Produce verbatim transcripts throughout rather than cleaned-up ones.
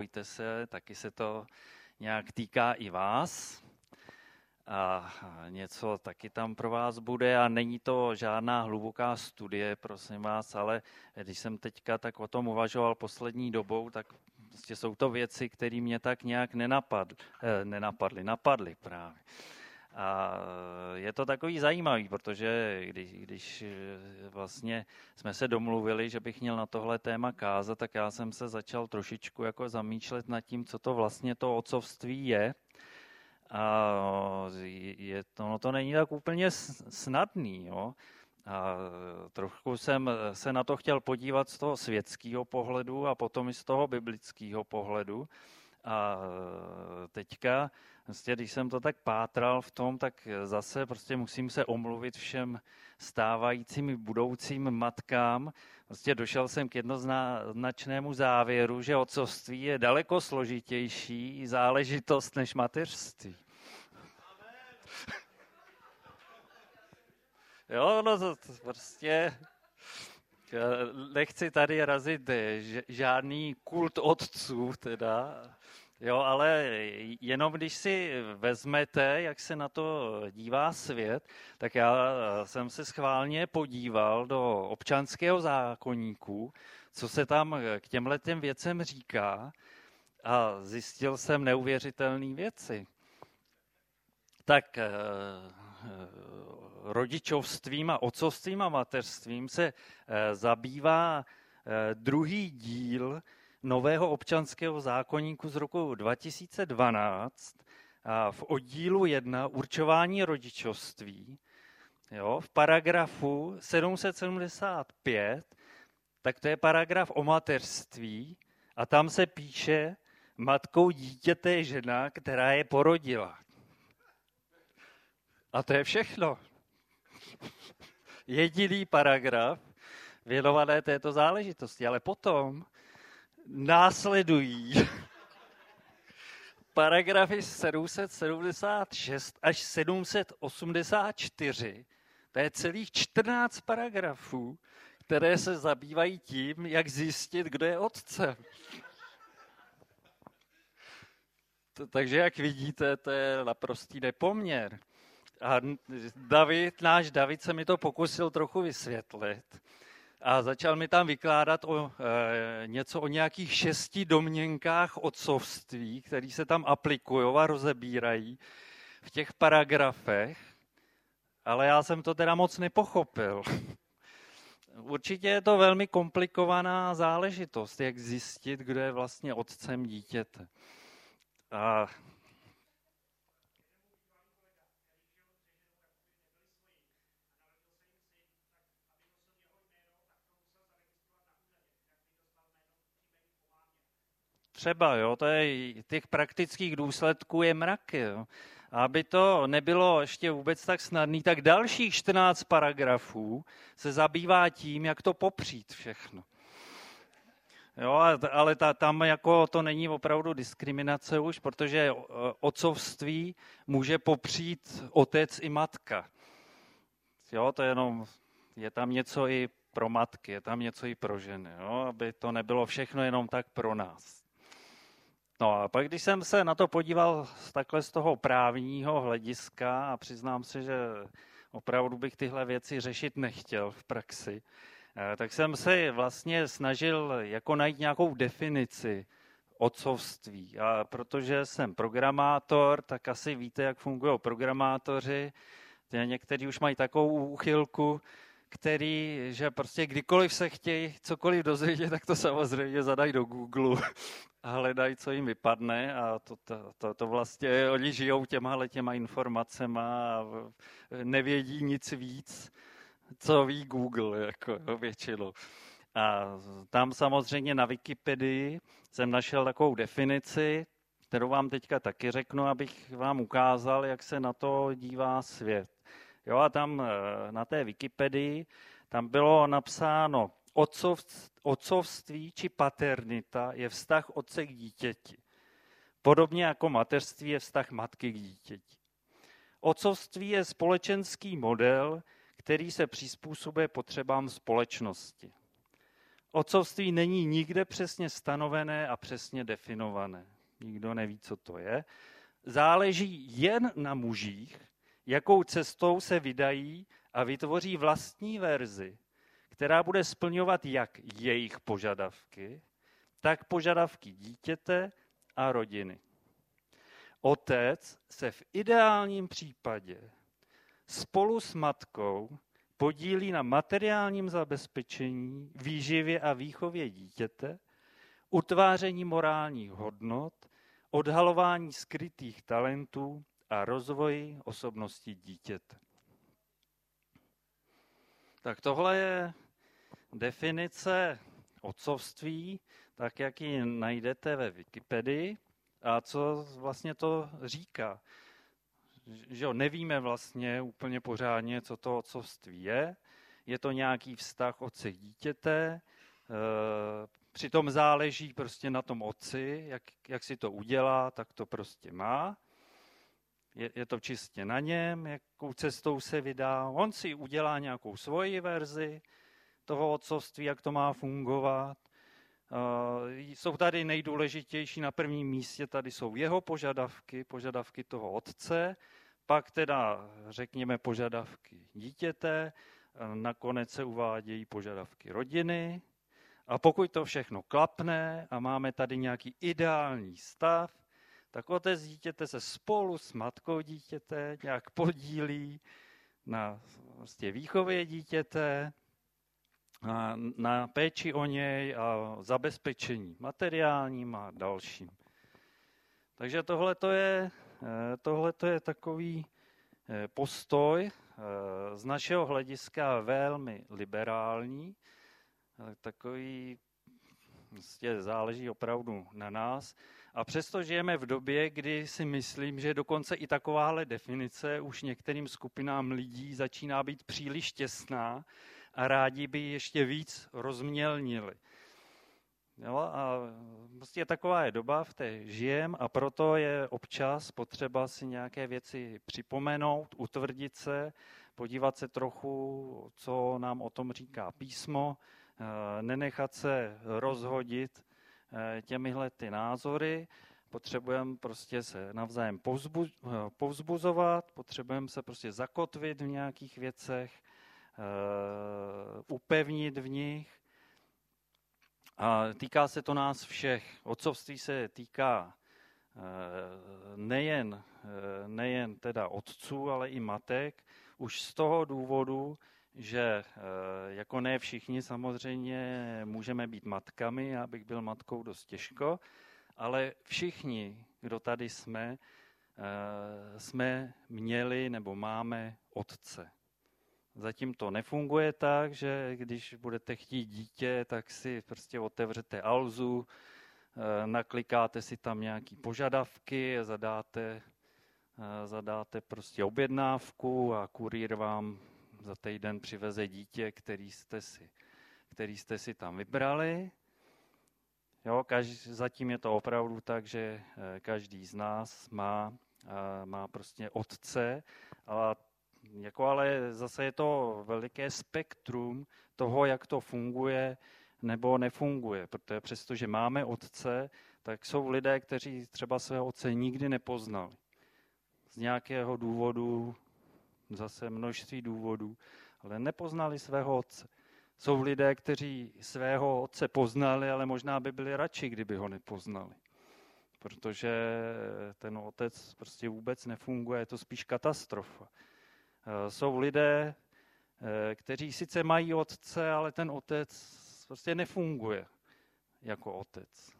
nebojte se, taky se to nějak týká i vás. A něco taky tam pro vás bude a není to žádná hluboká studie, prosím vás, ale když jsem teďka tak o tom uvažoval poslední dobou, tak prostě jsou to věci, které mě tak nějak nenapadly, eh, nenapadly, napadly právě. A je to takový zajímavý, protože když, když vlastně jsme se domluvili, že bych měl na tohle téma kázat, tak já jsem se začal trošičku jako zamýšlet nad tím, co to vlastně to otcovství je. A je to, no to není tak úplně snadný, jo. A trochu jsem se na to chtěl podívat z toho světského pohledu a potom i z toho biblického pohledu. A teďka, vlastně, když jsem to tak pátral v tom, tak zase prostě musím se omluvit všem stávajícím budoucím matkám. Prostě došel jsem k jednoznačnému závěru, že otcovství je daleko složitější záležitost než mateřství. Jo, no to, to prostě nechci tady razit žádný kult otců, teda, jo, ale jenom když si vezmete, jak se na to dívá svět, tak já jsem se schválně podíval do občanského zákoníku, co se tam k těmhletěm věcem říká a zjistil jsem neuvěřitelné věci. Tak rodičovstvím a otcovstvím a mateřstvím se zabývá druhý díl nového občanského zákoníku z roku dva tisíce dvanáct a v oddílu jedna určování rodičovství, jo, v paragrafu sedm set sedmdesát pět, tak to je paragraf o mateřství a tam se píše, matkou dítěte je žena, která je porodila. A to je všechno. Jediný paragraf věnované této záležitosti, ale potom následují paragrafy sedm set sedmdesát šest až sedm set osmdesát čtyři. To je celých čtrnáct paragrafů, které se zabývají tím, jak zjistit, kdo je otcem. Takže jak vidíte, to je naprostý nepoměr. A David, náš David se mi to pokusil trochu vysvětlit a začal mi tam vykládat o, e, něco o nějakých šesti domněnkách otcovství, které se tam aplikují a rozebírají v těch paragrafech, ale já jsem to teda moc nepochopil. Určitě je to velmi komplikovaná záležitost, jak zjistit, kdo je vlastně otcem dítěte. A třeba, jo, to je, těch praktických důsledků je mrak, jo. A aby to nebylo ještě vůbec tak snadný, tak dalších čtrnáct paragrafů se zabývá tím, jak to popřít všechno. Jo, ale ta, tam jako to není opravdu diskriminace už, protože otcovství může popřít otec i matka. Jo, to je jenom, je tam něco i pro matky, je tam něco i pro ženy, jo, aby to nebylo všechno jenom tak pro nás. No a pak, když jsem se na to podíval takhle z toho právního hlediska a přiznám se, že opravdu bych tyhle věci řešit nechtěl v praxi, tak jsem se vlastně snažil jako najít nějakou definici otcovství. A protože jsem programátor, tak asi víte, jak fungují programátoři. Někteří už mají takovou úchylku, který, že prostě kdykoliv se chtějí cokoliv dozvědět, tak to samozřejmě zadají do Google a hledají, co jim vypadne a to, to, to, to vlastně, oni žijou těma těma informacema a nevědí nic víc, co ví Google, jako jo, většinou. A tam samozřejmě na Wikipedii jsem našel takovou definici, kterou vám teďka taky řeknu, abych vám ukázal, jak se na to dívá svět. Jo, a tam na té Wikipedii tam bylo napsáno, otcov, otcovství či paternita je vztah otce k dítěti. Podobně jako mateřství je vztah matky k dítěti. Otcovství je společenský model, který se přizpůsobuje potřebám společnosti. Otcovství není nikde přesně stanovené a přesně definované. Nikdo neví, co to je. Záleží jen na mužích, jakou cestou se vydají a vytvoří vlastní verzi, která bude splňovat jak jejich požadavky, tak požadavky dítěte a rodiny. Otec se v ideálním případě spolu s matkou podílí na materiálním zabezpečení, výživě a výchově dítěte, utváření morálních hodnot, odhalování skrytých talentů a rozvoji osobnosti dítěte. Tak tohle je definice otcovství, tak jak ji najdete ve Wikipedii. A co vlastně to říká? Že jo, nevíme vlastně úplně pořádně, co to otcovství je. Je to nějaký vztah otce k dítěte, přitom záleží prostě na tom otci, jak, jak si to udělá, tak to prostě má. Je, je to čistě na něm, jakou cestou se vydá. On si udělá nějakou svoji verzi toho otcovství, jak to má fungovat. Uh, jsou tady nejdůležitější na prvním místě, tady jsou jeho požadavky, požadavky toho otce, pak teda řekněme požadavky dítěte, nakonec se uvádějí požadavky rodiny a pokud to všechno klapne a máme tady nějaký ideální stav, tak otec dítěte se spolu s matkou dítěte nějak podílí na vlastně výchově dítěte, na, na péči o něj a zabezpečení materiálním a dalším. Takže tohle je, tohleto je takový postoj z našeho hlediska velmi liberální, takový vlastně záleží opravdu na nás. A přesto žijeme v době, kdy si myslím, že dokonce i takováhle definice už některým skupinám lidí začíná být příliš těsná a rádi by ji ještě víc rozmělnili. Jo, a prostě taková je doba, v té žijem a proto je občas potřeba si nějaké věci připomenout, utvrdit se, podívat se trochu, co nám o tom říká písmo, nenechat se rozhodit těmihle ty názory. Potřebujeme prostě se navzájem povzbuzovat, potřebujeme se prostě zakotvit v nějakých věcech, upevnit v nich. A týká se to nás všech. Otcovství se týká nejen, nejen teda otců, ale i matek. Už z toho důvodu, že jako ne všichni samozřejmě můžeme být matkami, já bych byl matkou dost těžko, ale všichni, kdo tady jsme, jsme měli nebo máme otce. Zatím to nefunguje tak, že když budete chtít dítě, tak si prostě otevřete Alzu, naklikáte si tam nějaký požadavky, zadáte, zadáte prostě objednávku a kurýr vám za týden přiveze dítě, který jste si, který jste si tam vybrali. Jo, každý, zatím je to opravdu tak, že každý z nás má, má prostě otce, a jako ale zase je to veliké spektrum toho, jak to funguje nebo nefunguje, protože přestože máme otce, tak jsou lidé, kteří třeba svého otce nikdy nepoznali. Z nějakého důvodu, zase množství důvodů, ale nepoznali svého otce. Jsou lidé, kteří svého otce poznali, ale možná by byli radši, kdyby ho nepoznali. Protože ten otec prostě vůbec nefunguje, je to spíš katastrofa. Jsou lidé, kteří sice mají otce, ale ten otec prostě nefunguje jako otec.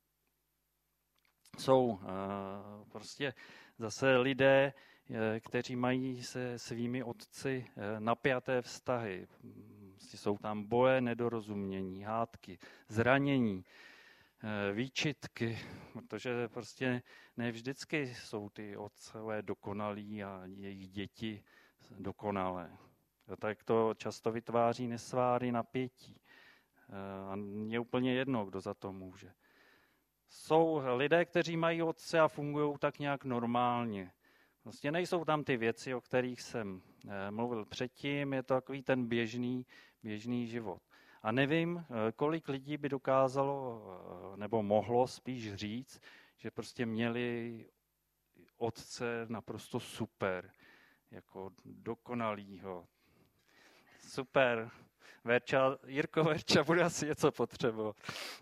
Jsou prostě zase lidé, kteří mají se svými otci napjaté vztahy. Jsou tam boje, nedorozumění, hádky, zranění, výčitky, protože prostě ne vždycky jsou ty otcové dokonalí a jejich děti dokonalé. Tak to často vytváří nesváry, napětí. A je úplně jedno, kdo za to může. Jsou lidé, kteří mají otce a fungují tak nějak normálně. Vlastně nejsou tam ty věci, o kterých jsem mluvil předtím, je to takový ten běžný, běžný život. A nevím, kolik lidí by dokázalo, nebo mohlo spíš říct, že prostě měli otce naprosto super, jako dokonalýho. Super. Verča, Jirko Verča bude asi něco potřebovat.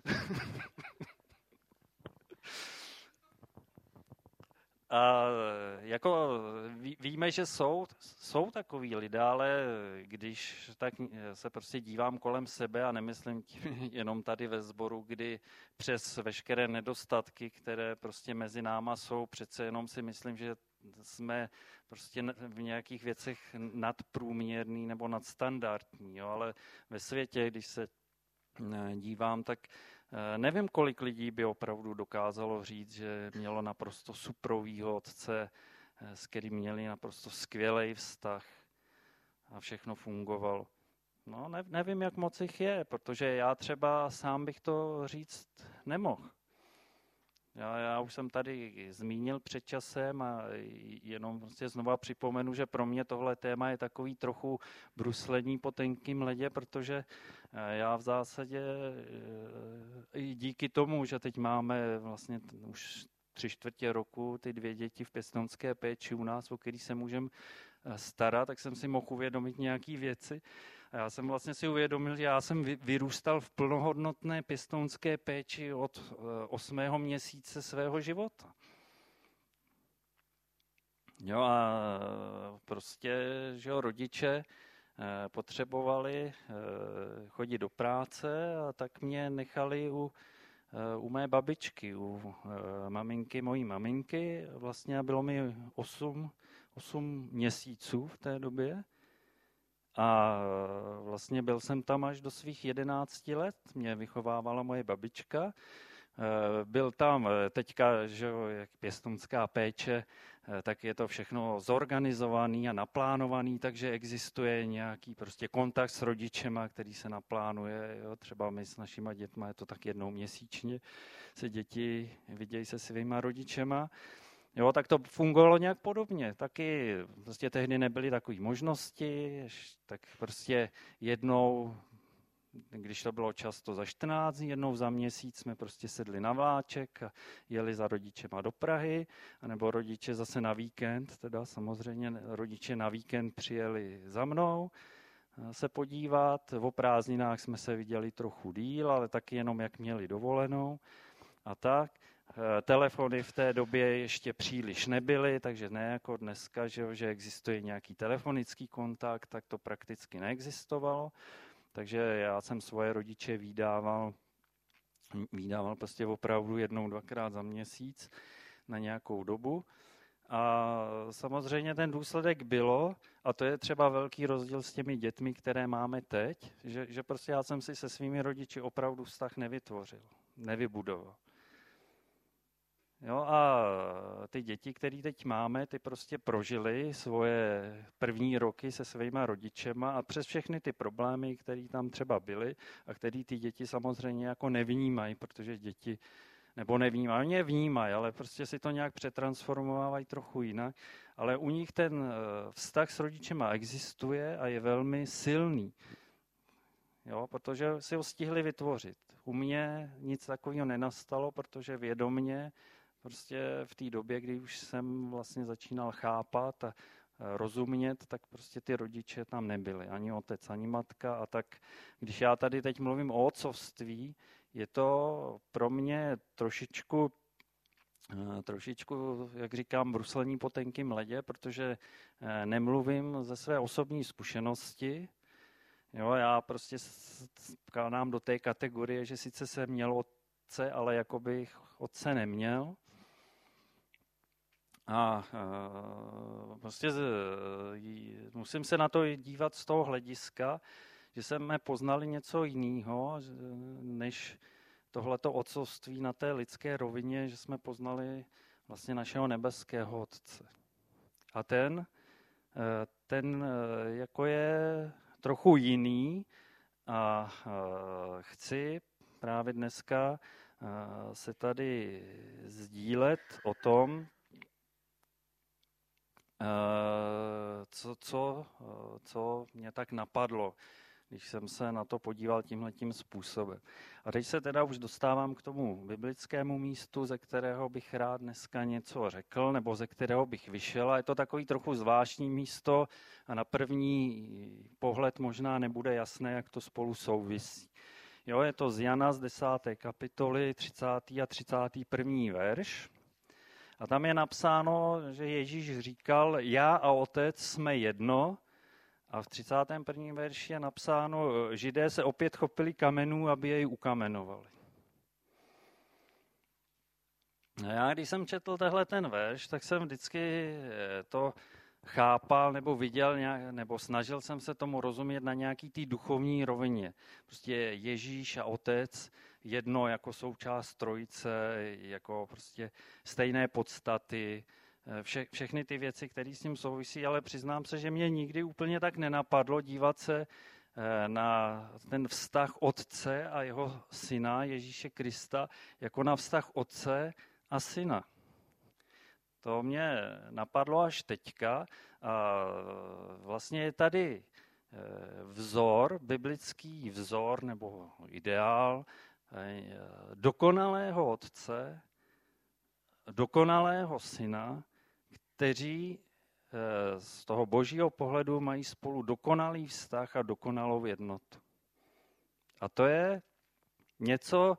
A jako ví, víme, že jsou, jsou takový lidé, ale když tak se prostě dívám kolem sebe a nemyslím tím jenom tady ve sboru, kdy přes veškeré nedostatky, které prostě mezi náma jsou, přece jenom si myslím, že jsme prostě v nějakých věcech nadprůměrný nebo nadstandardní, jo, ale ve světě, když se dívám, tak nevím, kolik lidí by opravdu dokázalo říct, že mělo naprosto suprovýho otce, s kterým měli naprosto skvělý vztah a všechno fungovalo. No, ne, nevím, jak moc jich je, protože já třeba sám bych to říct nemohl. Já, já už jsem tady zmínil před časem a jenom prostě znova připomenu, že pro mě tohle téma je takový trochu bruslení po tenkým ledě, protože já v zásadě i díky tomu, že teď máme vlastně už tři čtvrtě roku ty dvě děti v pěstounské péči u nás, o který se můžeme starat, tak jsem si mohl uvědomit nějaké věci. A já jsem vlastně si uvědomil, že já jsem vyrůstal v plnohodnotné pěstounské péči od osmého měsíce svého života. Jo a prostě, že jo, rodiče potřebovali chodit do práce a tak mě nechali u, u mé babičky, u maminky, mojí maminky. Vlastně bylo mi osm, osm měsíců v té době. A vlastně byl jsem tam až do svých jedenácti let, mě vychovávala moje babička. Byl tam teďka, že jo, jak pěstounská péče, tak je to všechno zorganizovaný a naplánovaný, takže existuje nějaký prostě kontakt s rodičema, který se naplánuje. Jo. Třeba my s našima dětma je to tak jednou měsíčně, se děti vidějí se svýma rodičema. Jo, tak to fungovalo nějak podobně. Taky prostě tehdy nebyly takové možnosti, tak prostě jednou, když to bylo často za čtrnáct dní, jednou za měsíc jsme prostě sedli na vláček a jeli za rodičema do Prahy, anebo rodiče zase na víkend, teda samozřejmě rodiče na víkend přijeli za mnou se podívat. O prázdninách jsme se viděli trochu díl, ale taky jenom jak měli dovolenou a tak. Telefony v té době ještě příliš nebyly, takže ne jako dneska, že, že existuje nějaký telefonický kontakt, tak to prakticky neexistovalo. Takže já jsem svoje rodiče vídával, vídával prostě opravdu jednou, dvakrát za měsíc na nějakou dobu. A samozřejmě ten důsledek bylo, a to je třeba velký rozdíl s těmi dětmi, které máme teď, že, že prostě já jsem si se svými rodiči opravdu vztah nevytvořil, nevybudoval. Jo, a ty děti, které teď máme, ty prostě prožily svoje první roky se svýma rodičema a přes všechny ty problémy, které tam třeba byly a které ty děti samozřejmě jako nevnímají, protože děti, nebo nevnímají, oni je vnímají, ale prostě si to nějak přetransformovávají trochu jinak, ale u nich ten vztah s rodičema existuje a je velmi silný, jo, protože si ho stihli vytvořit. U mě nic takového nenastalo, protože vědomně prostě v té době, kdy už jsem vlastně začínal chápat a rozumět, tak prostě ty rodiče tam nebyli, ani otec, ani matka. A tak, když já tady teď mluvím o otcovství, je to pro mě trošičku, trošičku, jak říkám, bruslení po tenkým ledě, protože nemluvím ze své osobní zkušenosti. Jo, já prostě skládám do té kategorie, že sice jsem měl otce, ale jako bych otce neměl. A prostě musím se na to dívat z toho hlediska, že jsme poznali něco jiného, než tohleto otcovství na té lidské rovině, že jsme poznali vlastně našeho nebeského otce. A ten, ten jako je trochu jiný a chci právě dneska se tady sdílet o tom, Co, co, co mě tak napadlo, když jsem se na to podíval tímhletím způsobem. A teď se teda už dostávám k tomu biblickému místu, ze kterého bych rád dneska něco řekl, nebo ze kterého bych vyšel. A je to takový trochu zvláštní místo a na první pohled možná nebude jasné, jak to spolu souvisí. Jo, je to z Jana z desáté kapitoly, třicátý a třicátý první verš. A tam je napsáno, že Ježíš říkal, já a Otec jsme jedno. A v třicátém prvním verši je napsáno, Židé se opět chopili kamenů, aby jej ukamenovali. A já, když jsem četl tehle ten verš, tak jsem vždycky to chápal nebo viděl, nebo snažil jsem se tomu rozumět na nějaký té duchovní rovině. Prostě Ježíš a Otec jedno jako součást trojice, jako prostě stejné podstaty, Vše, všechny ty věci, které s tím souvisí, ale přiznám se, že mě nikdy úplně tak nenapadlo dívat se na ten vztah Otce a jeho syna Ježíše Krista jako na vztah Otce a syna. To mě napadlo až teďka a vlastně je tady vzor, biblický vzor nebo ideál dokonalého Otce, dokonalého syna, kteří z toho božího pohledu mají spolu dokonalý vztah a dokonalou jednotu. A to je něco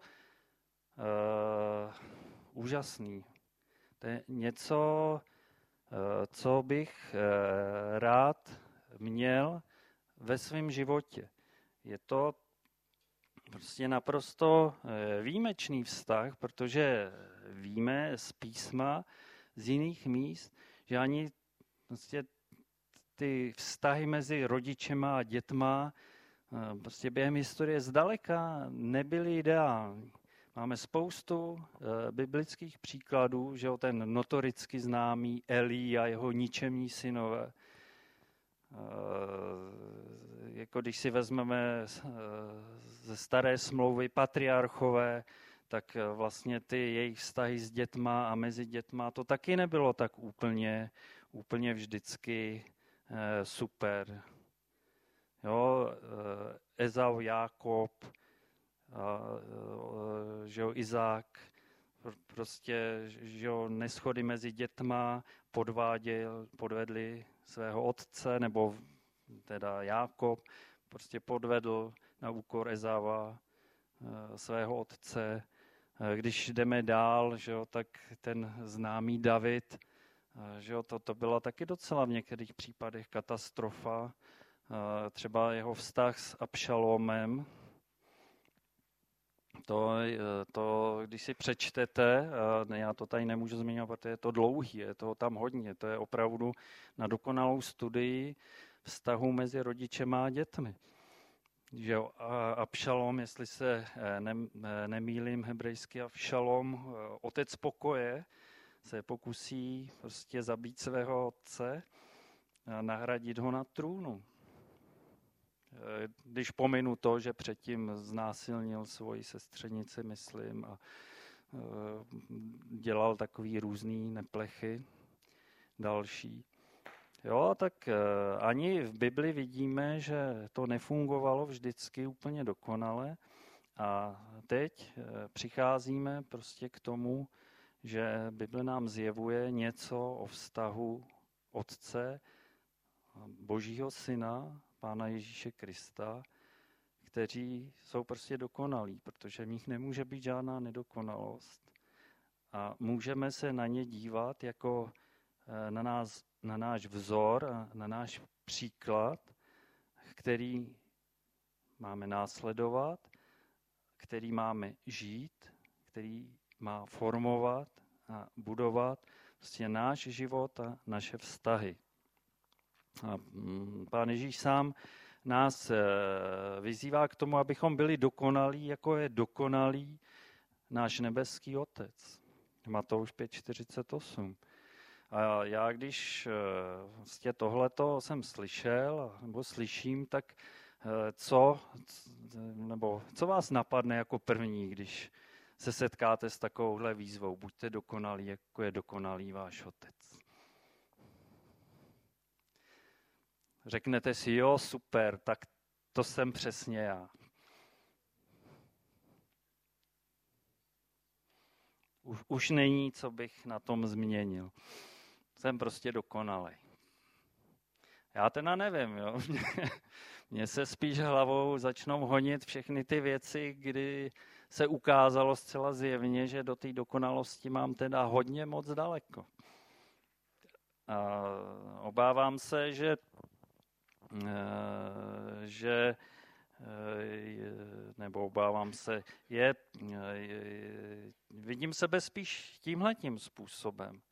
uh, úžasného. To je něco, uh, co bych uh, rád měl ve svém životě. Je to prostě naprosto uh, výjimečný vztah, protože víme z písma, z jiných míst, že ani prostě ty vztahy mezi rodičema a dětma prostě během historie zdaleka nebyly ideální. Máme spoustu uh, biblických příkladů, že o ten notoricky známý Elí a jeho ničemní synové. Uh, jako když si vezmeme uh, ze staré smlouvy patriarchové, tak vlastně ty jejich vztahy s dětma a mezi dětma, to taky nebylo tak úplně, úplně vždycky eh, super. Jo, eh, Ezau, Jákob, a, eh, že jo, Izák, prostě, že jo, neschody mezi dětma podváděl, podvedli svého otce, nebo teda Jákob, prostě podvedl na úkor Ezava eh, svého otce. Když jdeme dál, že jo, tak ten známý David, že jo, to, to byla taky docela v některých případech katastrofa. Třeba jeho vztah s Abšalomem, to, to, když si přečtete, já to tady nemůžu zmiňovat, protože je to dlouhý, je toho tam hodně, to je opravdu na dokonalou studii vztahu mezi rodičema a dětmi. Že jo, Abšalom, jestli se ne, nemýlím hebrejsky, Abšalom, otec pokoje, se pokusí prostě zabít svého otce a nahradit ho na trůnu. Když pominu to, že předtím znásilnil svoji sestřenici, myslím, a dělal takový různý neplechy další. Jo, tak ani v Bibli vidíme, že to nefungovalo vždycky úplně dokonale a teď přicházíme prostě k tomu, že Bible nám zjevuje něco o vztahu Otce, Božího Syna, Pána Ježíše Krista, kteří jsou prostě dokonalí, protože v nich nemůže být žádná nedokonalost. A můžeme se na ně dívat jako na nás, na náš vzor a na náš příklad, který máme následovat, který máme žít, který má formovat a budovat prostě náš život a naše vztahy. A Pán Ježíš sám nás vyzývá k tomu, abychom byli dokonalí, jako je dokonalý náš nebeský Otec. Matouš pět čtyřicet osm. A já, když vlastně tohleto jsem slyšel, nebo slyším, tak co, nebo co vás napadne jako první, když se setkáte s takovouhle výzvou? Buďte dokonalí, jako je dokonalý váš Otec. Řeknete si, jo, super, tak to jsem přesně já. Už, už není, co bych na tom změnil. Jsem prostě dokonalej. Já teda nevím, jo. Mně se spíš hlavou začnou honit všechny ty věci, kdy se ukázalo zcela zjevně, že do té dokonalosti mám teda hodně moc daleko. A obávám se, že, že nebo obávám se, je, je vidím sebe spíš tímhletím způsobem.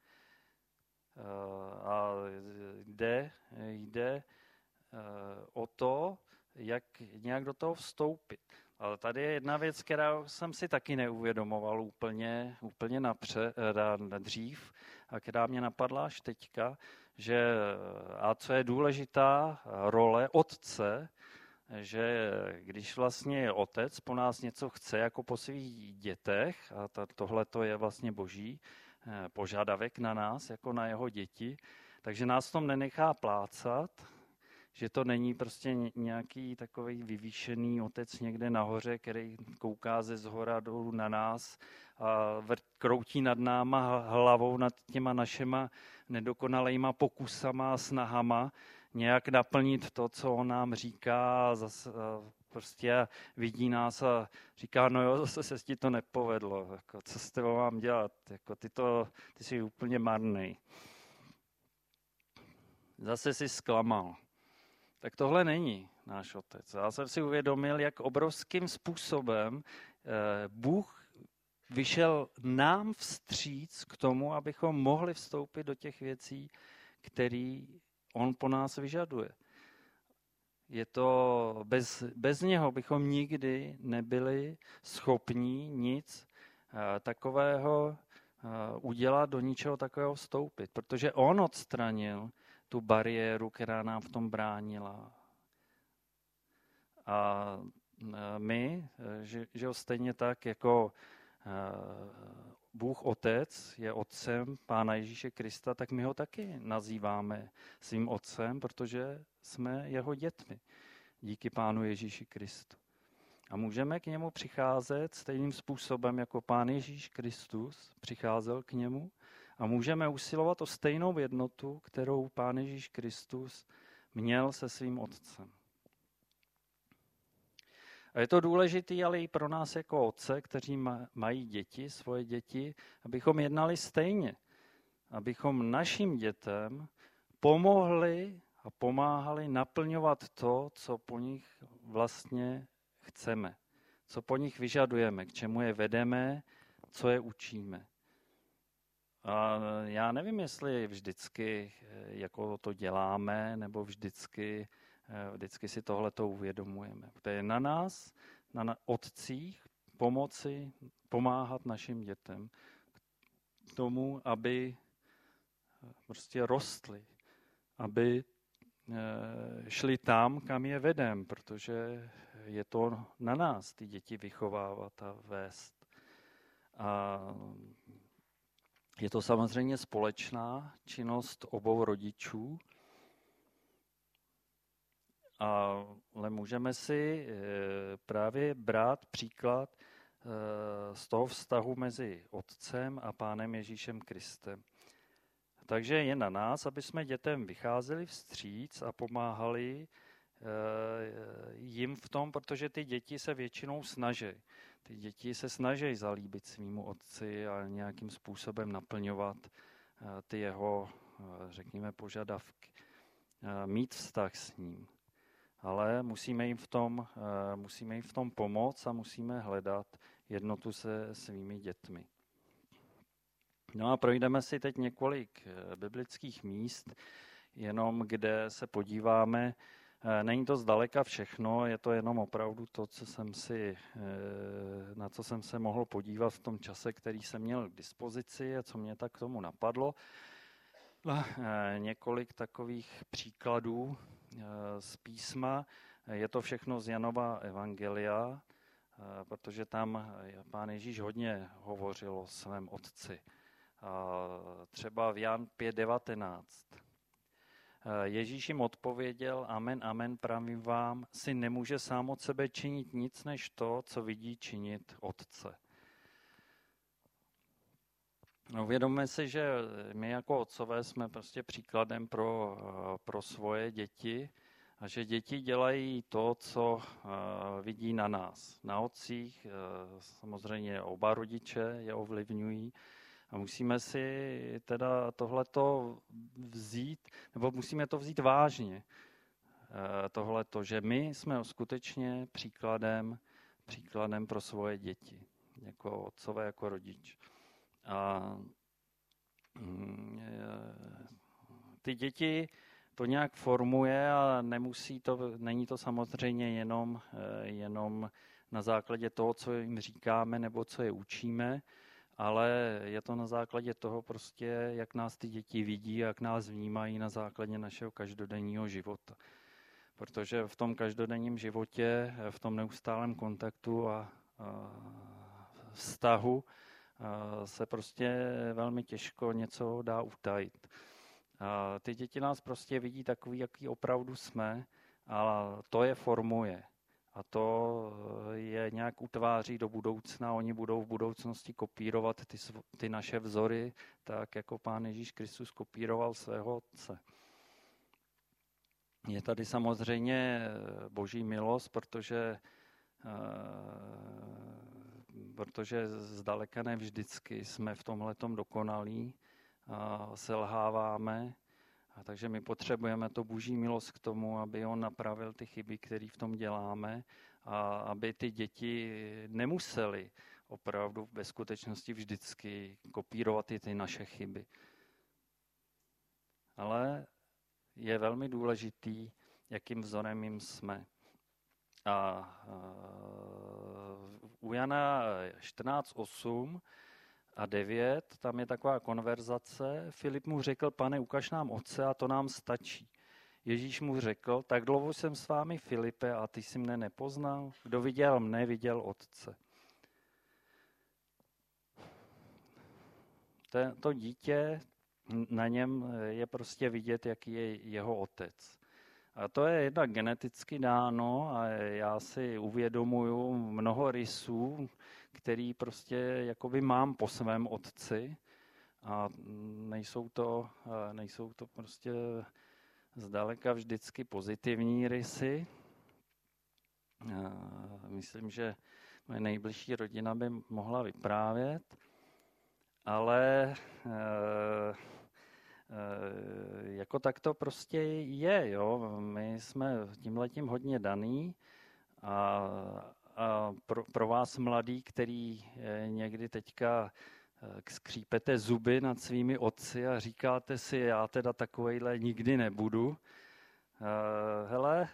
A jde, jde o to, jak nějak do toho vstoupit. Ale tady je jedna věc, kterou jsem si taky neuvědomoval úplně, úplně napřed, dřív, a která mě napadla až teďka, že, a co je důležitá role otce, že když vlastně je otec po nás něco chce jako po svých dětech, a tohle to je vlastně boží požadavek na nás, jako na jeho děti, takže nás v tom nenechá plácat, že to není prostě nějaký takový vyvýšený otec někde nahoře, který kouká ze zhora dolů na nás a kroutí nad náma hlavou nad těma našima nedokonalejma pokusama a snahama nějak naplnit to, co on nám říká, a zase a prostě vidí nás a říká, no jo, zase se ti to nepovedlo, jako, co s tebou mám dělat, jako, ty, to, ty jsi úplně marnej. Zase jsi zklamal. Tak tohle není náš otec. Já jsem si uvědomil, jak obrovským způsobem eh, Bůh vyšel nám vstříc k tomu, abychom mohli vstoupit do těch věcí, které on po nás vyžaduje. Je to, bez, bez něho bychom nikdy nebyli schopní nic eh, takového eh, udělat, do ničeho takového vstoupit, protože on odstranil tu bariéru, která nám v tom bránila. A my, že, že jo, stejně tak jako Bůh Otec je otcem Pána Ježíše Krista, tak my ho taky nazýváme svým otcem, protože jsme jeho dětmi díky Pánu Ježíši Kristu. A můžeme k němu přicházet stejným způsobem, jako Pán Ježíš Kristus přicházel k němu, a můžeme usilovat o stejnou jednotu, kterou Pán Ježíš Kristus měl se svým otcem. A je to důležité, ale i pro nás jako otce, kteří mají děti, svoje děti, abychom jednali stejně. Abychom našim dětem pomohli a pomáhali naplňovat to, co po nich vlastně chceme. Co po nich vyžadujeme, k čemu je vedeme, co je učíme. A já nevím, jestli vždycky jako to děláme, nebo vždycky, vždycky si tohleto uvědomujeme. To je na nás, na otcích, pomoci, pomáhat našim dětem k tomu, aby prostě rostly, aby šli tam, kam je vedem, protože je to na nás ty děti vychovávat a vést. A je to samozřejmě společná činnost obou rodičů, ale můžeme si právě brát příklad z toho vztahu mezi Otcem a Pánem Ježíšem Kristem. Takže je na nás, aby jsme dětem vycházeli vstříc a pomáhali jim v tom, protože ty děti se většinou snaží. Ty děti se snaží zalíbit svýmu otci a nějakým způsobem naplňovat ty jeho, řekněme, požadavky. Mít vztah s ním. Ale musíme jim v tom, musíme jim v tom pomoct a musíme hledat jednotu se svými dětmi. No a projdeme si teď několik biblických míst, jenom kde se podíváme. Není to zdaleka všechno, je to jenom opravdu to, co jsem si, na co jsem se mohl podívat v tom čase, který jsem měl k dispozici a co mě tak k tomu napadlo. Několik takových příkladů z písma. Je to všechno z Janova evangelia, protože tam Pán Ježíš hodně hovořil o svém otci. Třeba v Jan pět devatenáct. Ježíš jim odpověděl, amen, amen, pravím vám, syn nemůže sám od sebe činit nic, než to, co vidí činit otce. No, uvědomme si, že my jako otcové jsme prostě příkladem pro, pro svoje děti a že děti dělají to, co vidí na nás. Na otcích samozřejmě oba rodiče je ovlivňují a musíme si teda tohleto vzít, nebo musíme to vzít vážně. Tohleto, že my jsme skutečně příkladem, příkladem pro svoje děti, jako otcové, jako rodič. A ty děti to nějak formuje a nemusí to, není to samozřejmě jenom, jenom na základě toho, co jim říkáme nebo co je učíme, ale je to na základě toho prostě, jak nás ty děti vidí, jak nás vnímají na základě našeho každodenního života. Protože v tom každodenním životě, v tom neustálém kontaktu a, a vztahu se prostě velmi těžko něco dá utajit. A ty děti nás prostě vidí takový, jaký opravdu jsme, a to je formuje. A to je nějak utváří do budoucna. Oni budou v budoucnosti kopírovat ty, ty naše vzory, tak jako Pán Ježíš Kristus kopíroval svého otce. Je tady samozřejmě boží milost, protože protože zdaleka ne vždycky jsme v tomhletom dokonalí a selháváme. A takže my potřebujeme to boží milost k tomu, aby on napravil ty chyby, které v tom děláme a aby ty děti nemusely opravdu ve skutečnosti vždycky kopírovat i ty naše chyby. Ale je velmi důležitý, jakým vzorem jim jsme. A, a u Jana čtrnáct osm a devět, tam je taková konverzace. Filip mu řekl, pane, ukaž nám otce a to nám stačí. Ježíš mu řekl, tak dlouho jsem s vámi, Filipe, a ty jsi mne nepoznal? Kdo viděl mne, viděl otce. To dítě, na něm je prostě vidět, jaký je jeho otec. A to je jednak geneticky dáno a já si uvědomuju mnoho rysů, který prostě jakoby mám po svém otci a nejsou to, nejsou to prostě zdaleka vždycky pozitivní rysy. Myslím, že moje nejbližší rodina by mohla vyprávět, ale jako tak to prostě je, jo. My jsme tímhletím hodně daný a, a pro, pro vás mladý, který někdy teďka skřípete zuby nad svými otci a říkáte si, já teda takovejhle nikdy nebudu. Hele,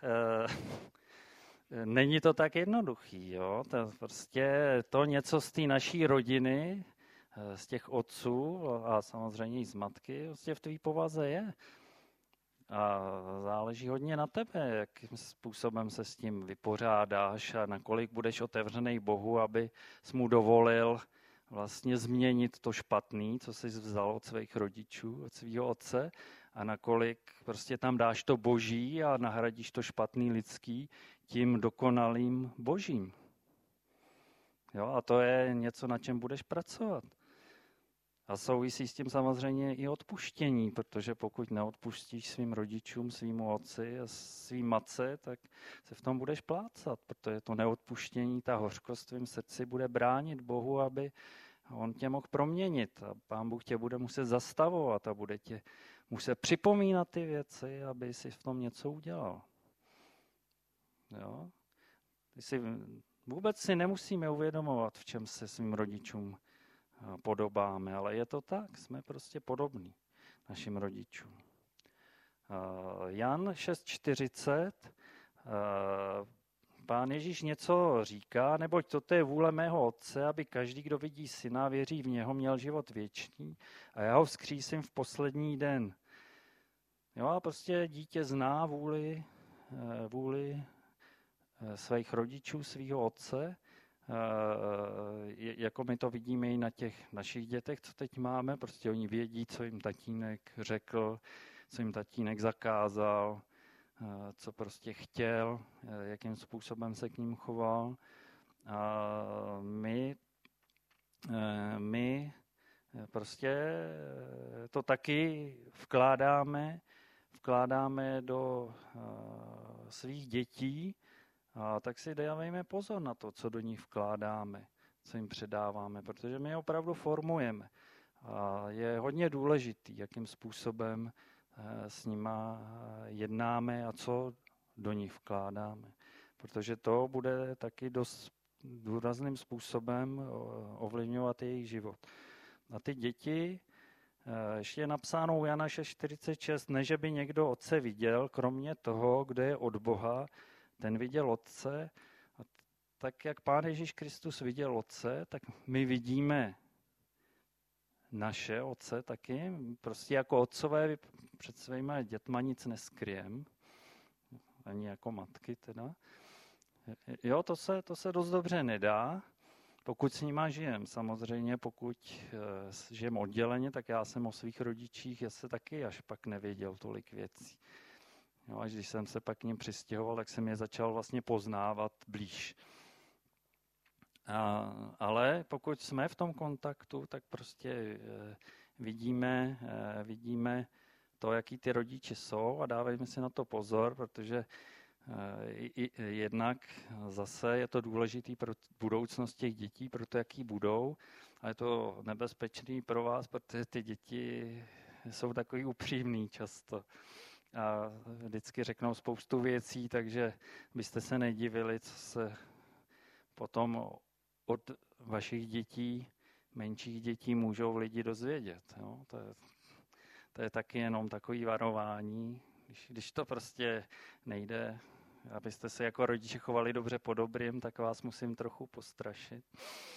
není to tak jednoduchý, jo. To prostě to něco z té naší rodiny, z těch otců a samozřejmě i z matky, prostě v tvý povaze je. A záleží hodně na tebe, jakým způsobem se s tím vypořádáš a nakolik budeš otevřený Bohu, aby jsi mu dovolil vlastně změnit to špatný, co jsi vzal od svých rodičů, od svého otce, a nakolik prostě tam dáš to boží a nahradíš to špatný lidský tím dokonalým božím. Jo, a to je něco, na čem budeš pracovat. A souvisí s tím samozřejmě i odpuštění, protože pokud neodpustíš svým rodičům, svýmu otci a svým matce, tak se v tom budeš plácat, protože to neodpuštění, ta hořkost v tvém srdci bude bránit Bohu, aby on tě mohl proměnit. A Pán Bůh tě bude muset zastavovat a bude tě muset připomínat ty věci, aby si v tom něco udělal. Jo? Ty si, vůbec si nemusíme uvědomovat, v čem se svým rodičům podobáme, ale je to tak, jsme prostě podobní našim rodičům. Jan šest čtyřicet, Pán Ježíš něco říká, neboť toto je vůle mého Otce, aby každý, kdo vidí syna, věří v něho, měl život věčný a já ho vzkřísím v poslední den. Jo, a prostě dítě zná vůli, vůli svých rodičů, svého otce, jako my to vidíme i na těch našich dětech, co teď máme, prostě oni vědí, co jim tatínek řekl, co jim tatínek zakázal, co prostě chtěl, jakým způsobem se k ním choval. A my, my prostě to taky vkládáme, vkládáme do svých dětí, a tak si dávejme pozor na to, co do nich vkládáme, co jim předáváme, protože my je opravdu formujeme. A je hodně důležitý, jakým způsobem s nima jednáme a co do nich vkládáme. Protože to bude taky dost důrazným způsobem ovlivňovat jejich život. A ty děti, ještě je napsáno u Jana šest čtyřicet šest, ne, že by někdo otce viděl, kromě toho, kdo je od Boha, ten viděl otce. A tak, jak Pán Ježíš Kristus viděl otce, tak my vidíme naše otce taky. Prostě jako otcové před svýma dětma nic neskryjem, ani jako matky teda. Jo, to se, to se dost dobře nedá, pokud s nima žijem. Samozřejmě, pokud žijem odděleně, tak já jsem o svých rodičích, já se taky až pak nevěděl tolik věcí. Jo, až když jsem se pak k nim přistěhoval, tak jsem je začal vlastně poznávat blíž. A, ale pokud jsme v tom kontaktu, tak prostě e, vidíme, e, vidíme to, jaký ty rodiče jsou a dávejme si na to pozor, protože e, i, jednak zase je to důležitý pro budoucnost těch dětí, pro to, jaký budou, a je to nebezpečný pro vás, protože ty děti jsou takový upřímný často. A vždycky řeknou spoustu věcí, takže byste se nedivili, co se potom od vašich dětí, menších dětí, můžou lidi dozvědět. Jo? To, je, to je taky jenom takový varování. Když, když to prostě nejde, abyste se jako rodiče chovali dobře po dobrým, tak vás musím trochu postrašit.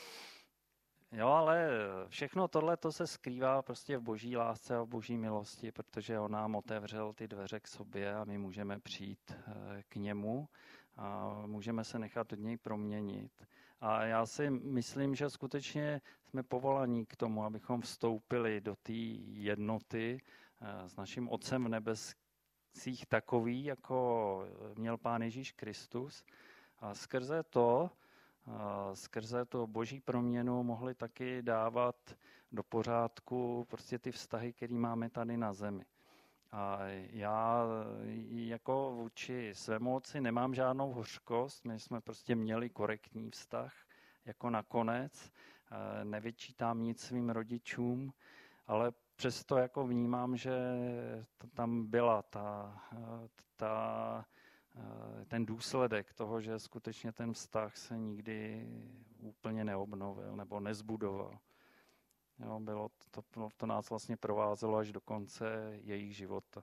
Jo, ale všechno tohle to se skrývá prostě v boží lásce a v boží milosti, protože on nám otevřel ty dveře k sobě a my můžeme přijít k němu a můžeme se nechat od něj proměnit. A já si myslím, že skutečně jsme povolaní k tomu, abychom vstoupili do té jednoty s naším Otcem v nebesích takový, jako měl Pán Ježíš Kristus. A skrze to, a skrze to boží proměnu mohli taky dávat do pořádku prostě ty vztahy, které máme tady na zemi. A já jako vůči svému otci nemám žádnou hořkost, my jsme prostě měli korektní vztah jako nakonec, nevyčítám nic svým rodičům, ale přesto jako vnímám, že tam byla ta, ta, ten důsledek toho, že skutečně ten vztah se nikdy úplně neobnovil nebo nezbudoval. Jo, bylo to, to nás vlastně provázelo až do konce jejich života.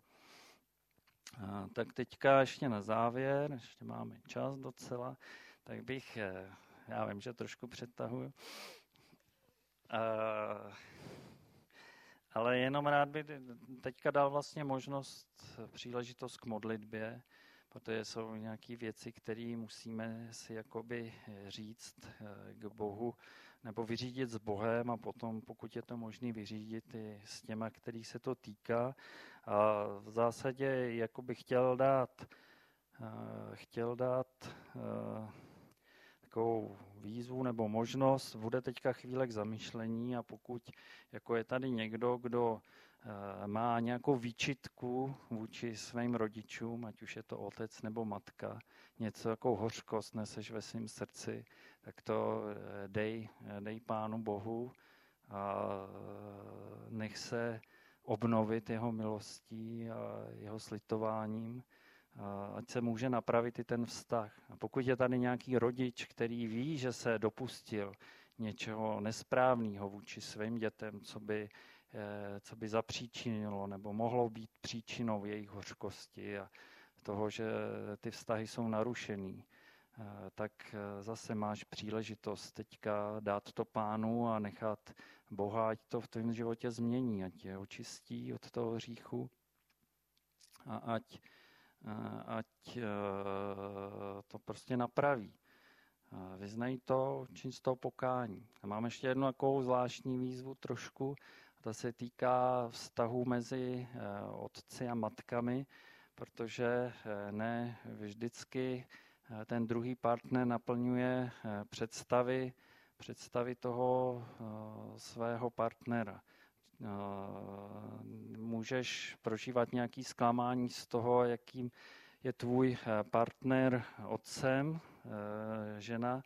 A, tak teďka ještě na závěr, ještě máme čas docela, tak bych, já vím, že trošku přetahuju, a, ale jenom rád bych teďka dal vlastně možnost, příležitost k modlitbě, protože jsou nějaké věci, které musíme si jakoby říct k Bohu, nebo vyřídit s Bohem a potom, pokud je to možné, vyřídit i s těma, kterých se to týká. A v zásadě jako bych chtěl dát, chtěl dát takovou výzvu nebo možnost, bude teďka chvíle k zamyšlení a pokud jako je tady někdo, kdo má nějakou výčitku vůči svým rodičům, ať už je to otec nebo matka, něco jako hořkost neseš ve svém srdci, tak to dej, dej Pánu Bohu a nech se obnovit jeho milostí a jeho slitováním, a ať se může napravit i ten vztah. A pokud je tady nějaký rodič, který ví, že se dopustil něčeho nesprávného vůči svým dětem, co by co by zapříčinilo nebo mohlo být příčinou jejich hořkosti a toho, že ty vztahy jsou narušený, tak zase máš příležitost teďka dát to Pánu a nechat Boha, ať to v tvém životě změní, ať je očistí od toho hříchu a ať, ať to prostě napraví. Vyznaj to, čin z toho pokání. A mám ještě jednu takovou zvláštní výzvu trošku. Ta se týká vztahu mezi otci a matkami, protože ne vždycky ten druhý partner naplňuje představy, představy toho svého partnera. Můžeš prožívat nějaké zklamání z toho, jakým je tvůj partner otcem, žena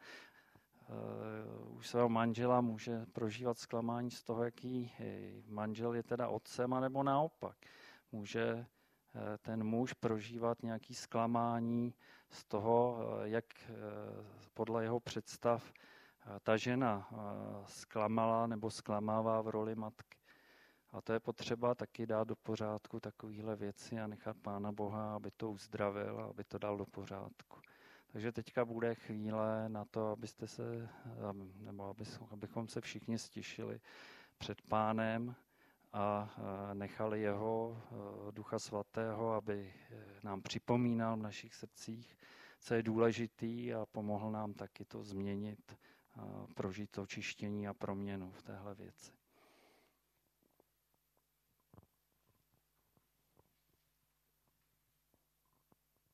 u svého manžela může prožívat zklamání z toho, jaký manžel je teda otcem, anebo naopak. Může ten muž prožívat nějaké zklamání z toho, jak podle jeho představ ta žena zklamala nebo zklamává v roli matky. A to je potřeba taky dát do pořádku takovéhle věci a nechat Pána Boha, aby to uzdravil a aby to dal do pořádku. Takže teďka bude chvíle na to, abyste se, nebo abychom se všichni stišili před Pánem a nechali jeho Ducha Svatého, aby nám připomínal v našich srdcích, co je důležitý a pomohl nám taky to změnit, prožít to očištění a proměnu v téhle věci.